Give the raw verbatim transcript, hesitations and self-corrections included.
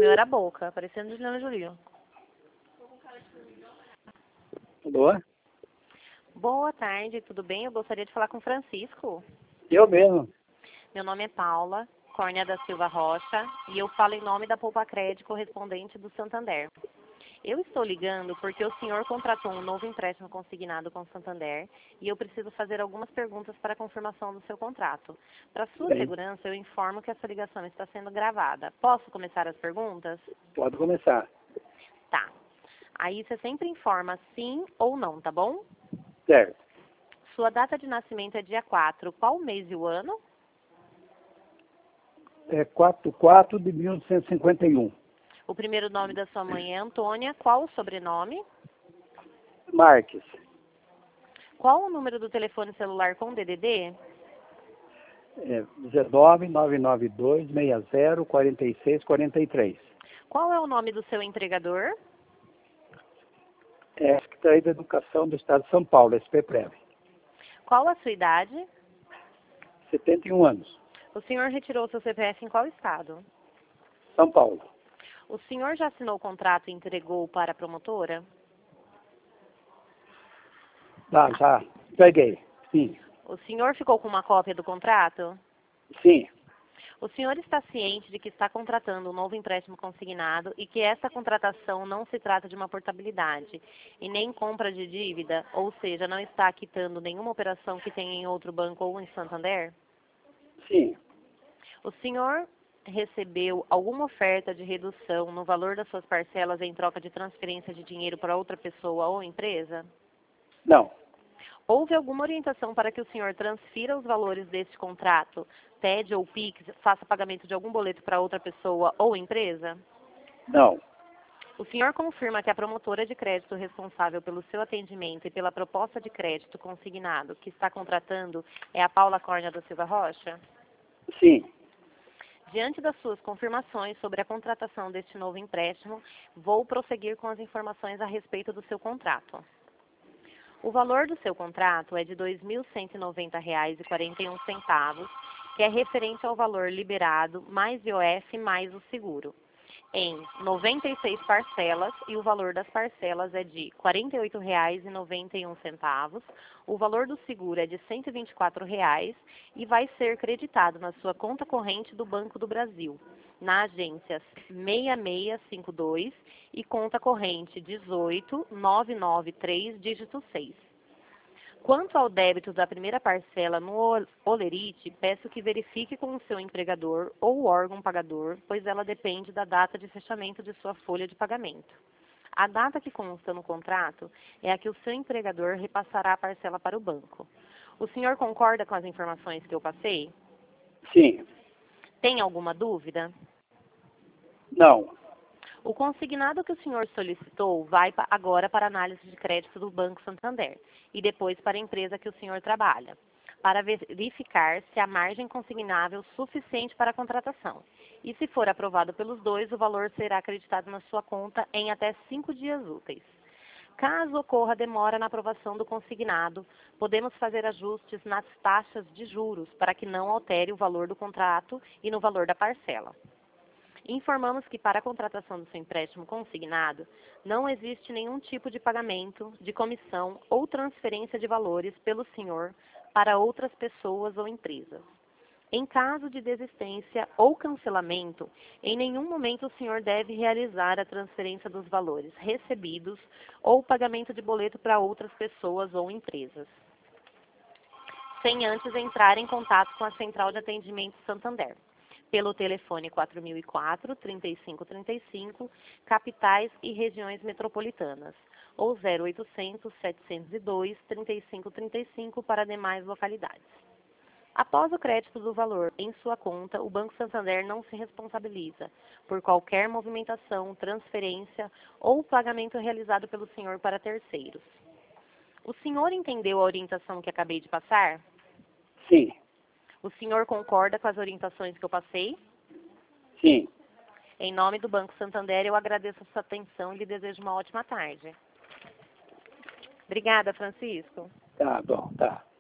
meu era a boca, parecendo Juliana Julinho. Boa. Boa tarde, tudo bem? Eu gostaria de falar com o Francisco. Eu mesmo. Meu nome é Paula Córnia da Silva Rocha e eu falo em nome da Poupa Crédito correspondente do Santander. Eu estou ligando porque o senhor contratou um novo empréstimo consignado com o Santander e eu preciso fazer algumas perguntas para a confirmação do seu contrato. Para sua Bem, segurança, eu informo que essa ligação está sendo gravada. Posso começar as perguntas? pode começar. Tá. Aí você sempre informa sim ou não, tá bom? Certo. Sua data de nascimento é dia quatro. Qual o mês e o ano? É quatro de quatro de mil novecentos e cinquenta e um. O primeiro nome da sua mãe é Antônia. Qual o sobrenome? Marques. Qual o número do telefone celular com D D D? É dezenove, nove nove dois, seis zero, quatro seis quatro três. Qual é o nome do seu empregador? É a Secretaria da Educação do Estado de São Paulo, S P Prev. Qual a sua idade? setenta e um anos. O senhor retirou seu C P F em qual estado? São Paulo. O senhor já assinou o contrato e entregou para a promotora? Ah, já. Peguei. Sim. O senhor ficou com uma cópia do contrato? Sim. O senhor está ciente de que está contratando um novo empréstimo consignado e que essa contratação não se trata de uma portabilidade e nem compra de dívida, ou seja, não está quitando nenhuma operação que tenha em outro banco ou em Santander? Sim. O senhor recebeu alguma oferta de redução no valor das suas parcelas em troca de transferência de dinheiro para outra pessoa ou empresa? Não. Houve alguma orientação para que o senhor transfira os valores deste contrato, T E D ou Pix, faça pagamento de algum boleto para outra pessoa ou empresa? Não. O senhor confirma que a promotora de crédito responsável pelo seu atendimento e pela proposta de crédito consignado que está contratando é a Paula Córnia da Silva Rocha? Sim. Diante das suas confirmações sobre a contratação deste novo empréstimo, vou prosseguir com as informações a respeito do seu contrato. O valor do seu contrato é de dois mil cento e noventa reais e quarenta e um centavos, que é referente ao valor liberado mais I O F mais o seguro, em noventa e seis parcelas, e o valor das parcelas é de quarenta e oito reais e noventa e um centavos, o valor do seguro é de cento e vinte e quatro reais e vai ser creditado na sua conta corrente do Banco do Brasil, na agência seis seis cinco dois e conta corrente dezoito nove nove três, dígito seis. Quanto ao débito da primeira parcela no Olerite, peço que verifique com o seu empregador ou órgão pagador, pois ela depende da data de fechamento de sua folha de pagamento. A data que consta no contrato é a que o seu empregador repassará a parcela para o banco. O senhor concorda com as informações que eu passei? Sim. Tem alguma dúvida? Não. O consignado que o senhor solicitou vai pa- agora para a análise de crédito do Banco Santander e depois para a empresa que o senhor trabalha, para verificar se há margem consignável suficiente para a contratação. E se for aprovado pelos dois, o valor será acreditado na sua conta em até cinco dias úteis. Caso ocorra demora na aprovação do consignado, podemos fazer ajustes nas taxas de juros para que não altere o valor do contrato e no valor da parcela. Informamos que para a contratação do seu empréstimo consignado, não existe nenhum tipo de pagamento, de comissão ou transferência de valores pelo senhor para outras pessoas ou empresas. Em caso de desistência ou cancelamento, em nenhum momento o senhor deve realizar a transferência dos valores recebidos ou pagamento de boleto para outras pessoas ou empresas, sem antes entrar em contato com a Central de Atendimento Santander, pelo telefone quatro mil e quatro, trinta e cinco trinta e cinco, capitais e regiões metropolitanas, ou zero oitocentos, setecentos e dois, trinta e cinco trinta e cinco para demais localidades. Após o crédito do valor em sua conta, o Banco Santander não se responsabiliza por qualquer movimentação, transferência ou pagamento realizado pelo senhor para terceiros. O senhor entendeu a orientação que acabei de passar? Sim. O senhor concorda com as orientações que eu passei? Sim. Em nome do Banco Santander, eu agradeço a sua atenção e lhe desejo uma ótima tarde. Obrigada, Francisco. Tá bom, tá.